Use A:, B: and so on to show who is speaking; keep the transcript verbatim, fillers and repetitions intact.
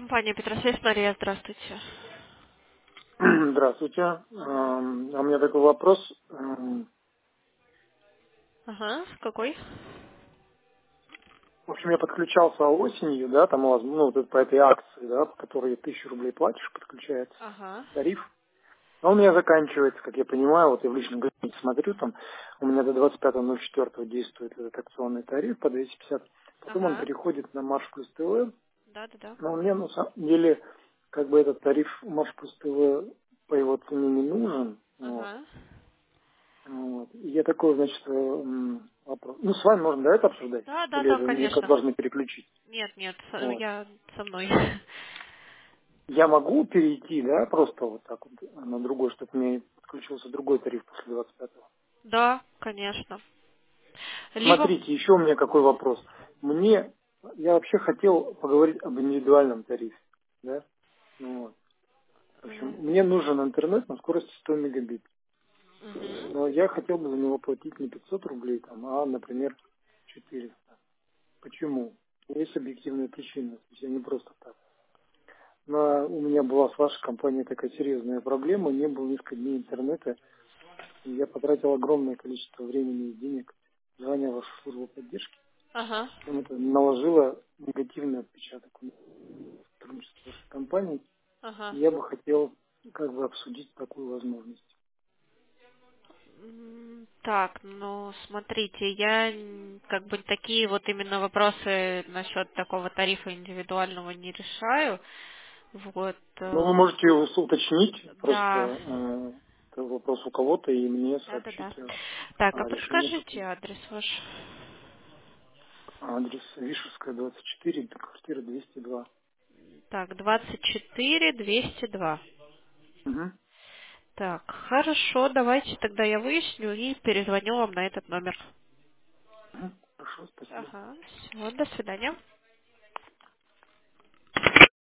A: Компания Петросвязь, Мария, здравствуйте.
B: Здравствуйте. Эм, А у меня такой вопрос. Эм,
A: Ага, какой?
B: В общем, я подключался осенью, да, там у вас, ну, вот это по этой акции, да, по которой тысячу рублей платишь, подключается
A: Ага,
B: тариф. А у меня заканчивается, как я понимаю, вот я в личном кабинете смотрю, там у меня до двадцать пятого ноль четвёртого действует этот акционный тариф по двести пятьдесят. Потом он
A: ага,
B: переходит на Марш плюс ТВ.
A: да-да-да.
B: Но мне на самом деле, как бы этот тариф Марш плюс ТВ по его цене не нужен. Вот.
A: Ага.
B: Вот. И я такой, значит, э, м, вопрос. Ну, с вами можно, да, это обсуждать?
A: Да, да,
B: Или
A: да,
B: это мне как
A: конечно.
B: должны переключить?
A: Нет, нет, с-
B: Вот.
A: я со мной.
B: Я могу перейти, да, просто вот так вот на другой, чтобы мне подключился другой тариф после двадцать пятого.
A: Да, конечно. Либо...
B: Смотрите, еще у меня какой вопрос. Мне, я вообще хотел поговорить об индивидуальном тарифе, да? Ну, вот. В общем,
A: Мгм.
B: мне нужен интернет на скорости сто мегабит.
A: Мгм.
B: Но я хотел бы за него платить не пятьсот рублей, там, а, например, четыреста. Почему? Есть объективная причина. То есть я не просто так. Но у меня была с вашей компанией такая серьезная проблема, не было несколько дней интернета, и я потратил огромное количество времени и денег, звоня в вашу службу поддержки.
A: Ага,
B: Причем это наложило негативный отпечаток на сотрудничество с вашей компанией. И
A: ага.
B: я бы хотел как бы обсудить такую возможность.
A: М, Так, ну, смотрите, я м, как бы такие вот именно вопросы насчет такого тарифа индивидуального не решаю. Вот,
B: Но вы
A: э,
B: можете ус- уточнить, просто
A: да,
B: э, это вопрос у кого-то, и мне
A: да, да, да.
B: сообщить о,
A: Так, а
B: о решении
A: подскажите
B: такого.
A: адрес ваш.
B: Адрес Вишевская, двадцать четыре, квартира двести два.
A: Так, двадцать четыре двести два.
B: Угу.
A: Так, хорошо, давайте тогда я выясню и перезвоню вам на этот номер.
B: Угу. Хорошо, спасибо.
A: Ага, все, до свидания.